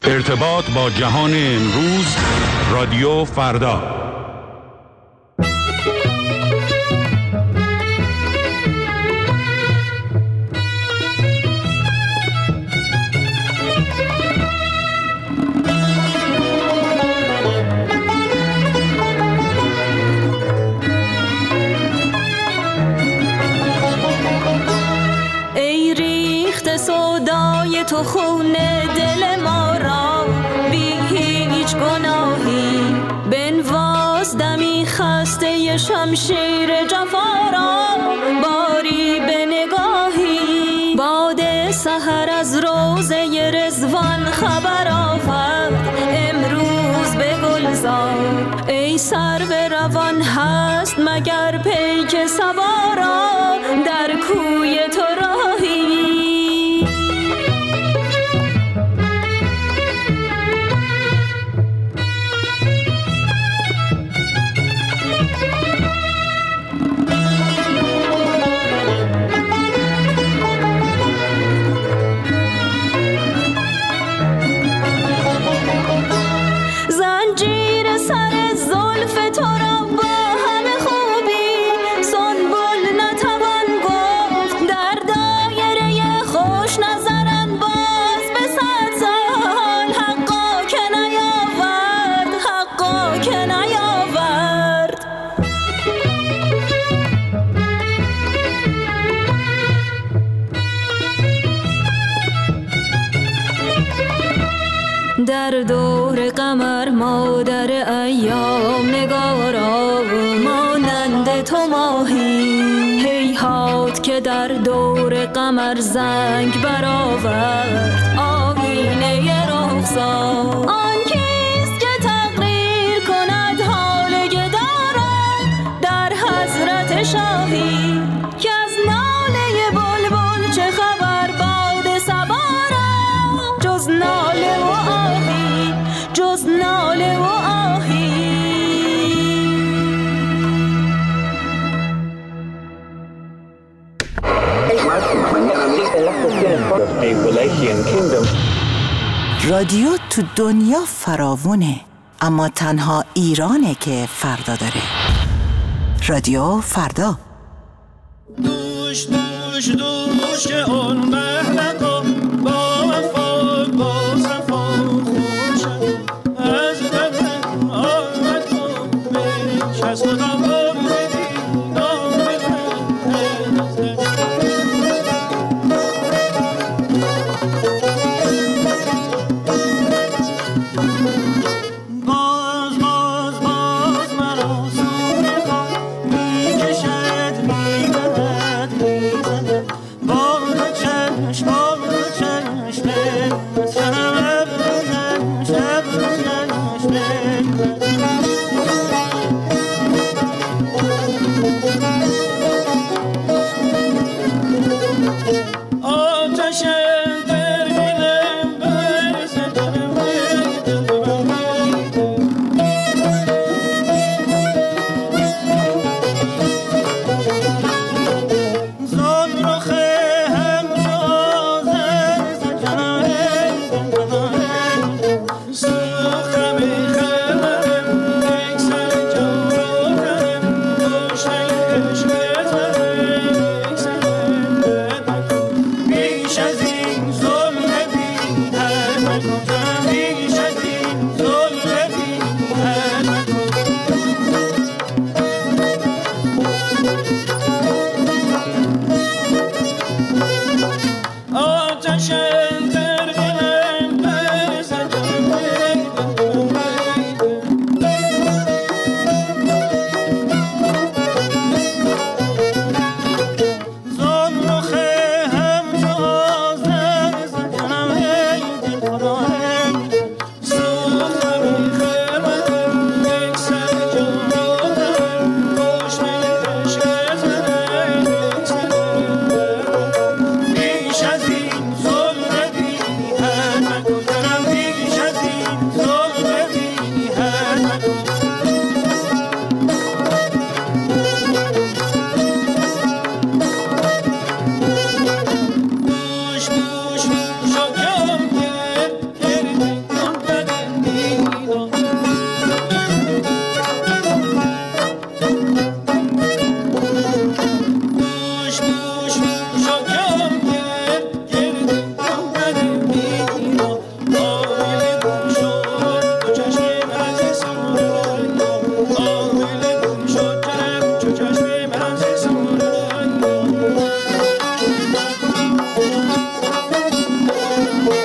ارتباط با جهان امروز، رادیو فردا. ای ریخت سودای تو خون دل ما را، بی هیچ گناهی بنواز دمی خسته شمشیر جفا را. باری به نگاهی باد سحر از روضه رضوان خبر آورد امروز به گلزار. ای سرو روان هست مگر پیک سوارا در کوی تو راهی. زنجیر سر زلف تو را با همه خوبی سنبل نتوان گفت. در دایره خوش نظرن باز به 100 سال. حقا که نیاورد، حقا که نیاورد. در دور قمر مادر ایام نگارا مانند تو ماهی. هیهات که در دور قمر زنگ برآورد آیینه رخسار. آن کیست که تقریر کند حال گداران در حضرت شاهی. که از ناله بلبل چه خبر باد صبا را، جز ناله و آهی، جز ناله و آهی. رادیو تو دنیا فراوونه، اما تنها ایرانه که فردا داره. رادیو فردا. دوش دوش دوش که اون مهلکو با وفا با صفا خوشم از دل آمد و بچست و دام بدی دام باز باز باز مرا سوی خود میکشد میدهد میزند باد چند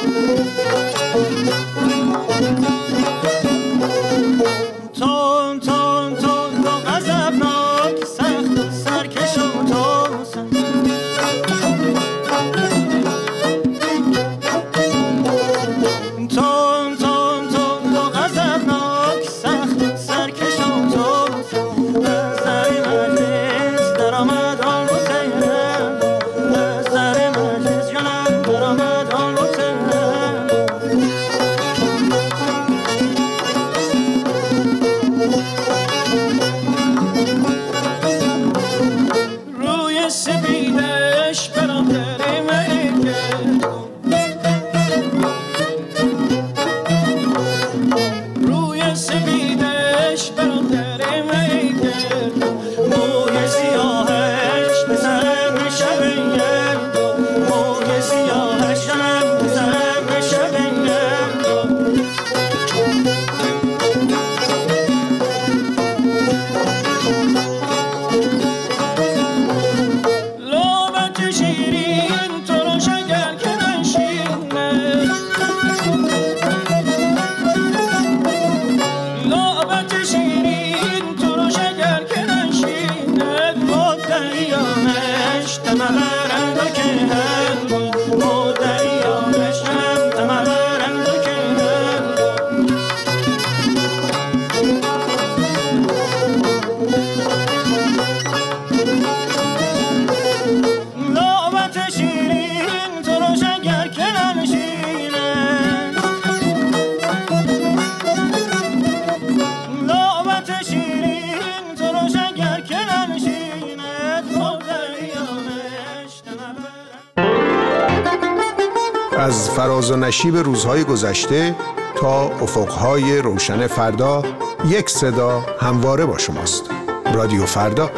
از فراز و نشیب روزهای گذشته تا افقهای روشن فردا، یک صدا همواره با شماست. رادیو فردا.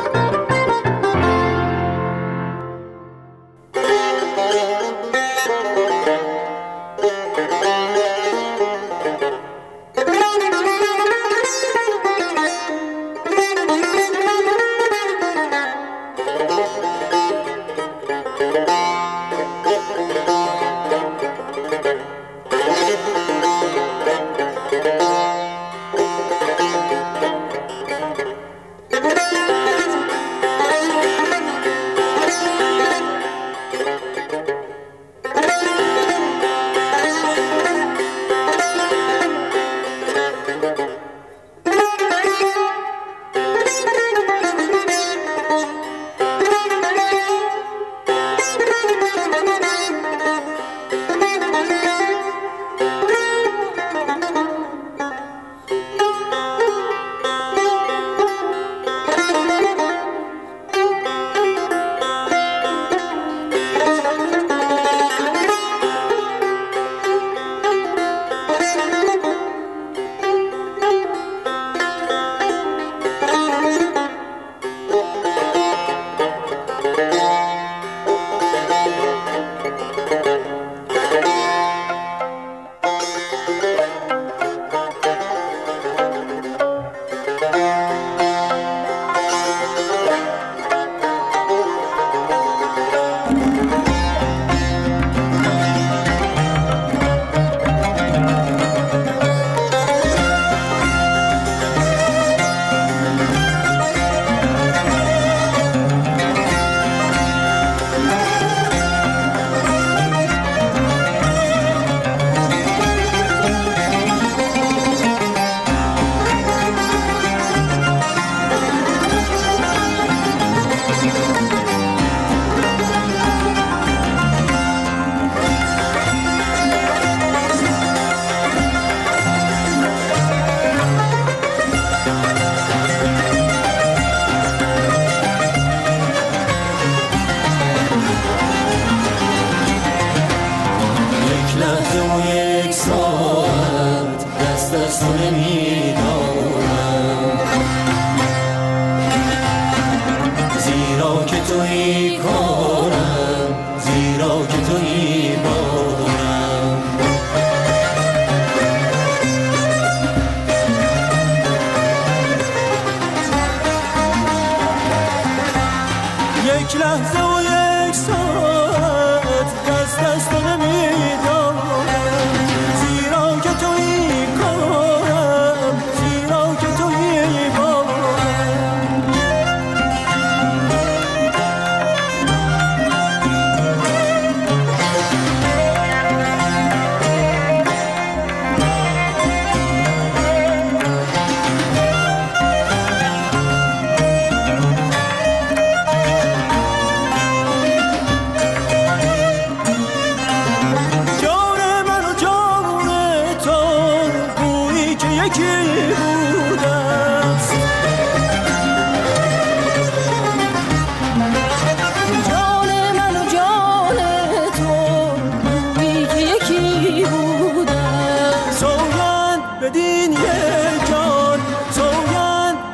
یک لحظه و یک ساعت دست دست نمیدارم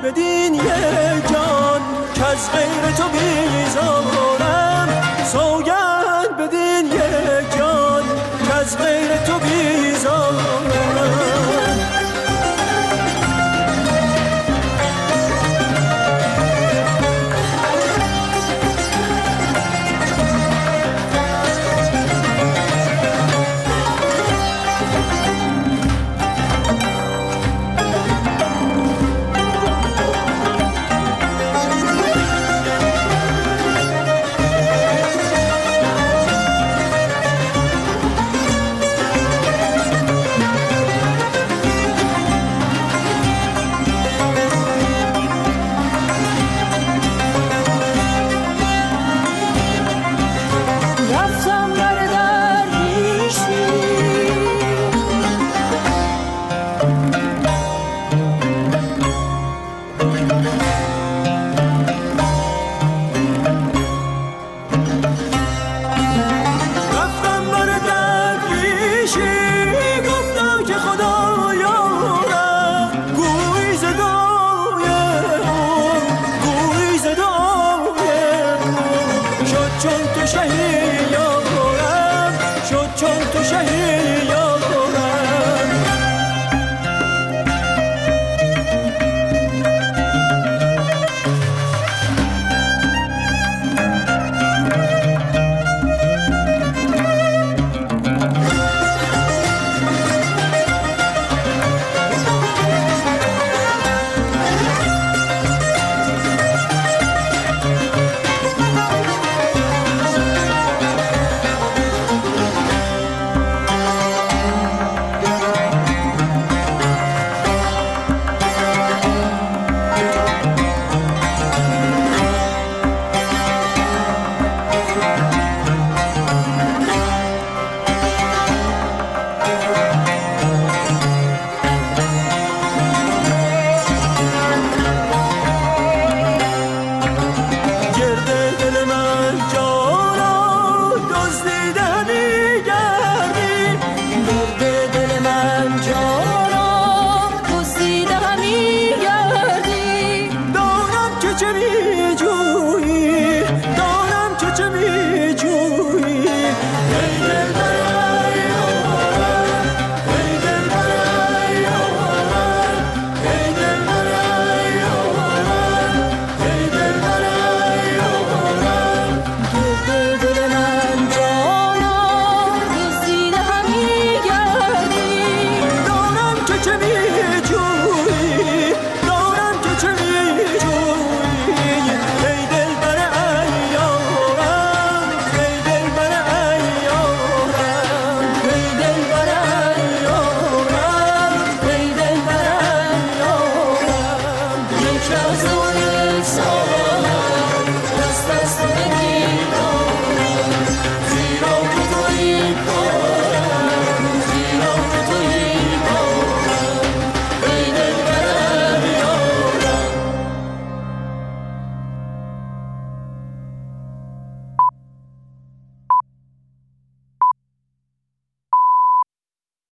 بدین یک جان که از غیر تو بیزارم، سوگند بدین یک جان که از غیر تو بیزارم.